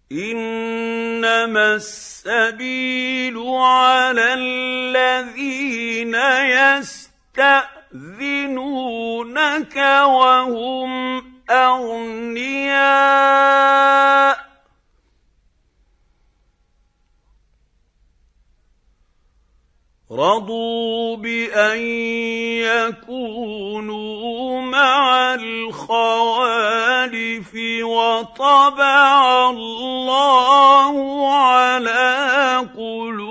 إنما السبيل على الذين يستأذنونك وهم أغنياء رضوا بأن يكونوا مع الخوالف وطبع الله على قلوبهم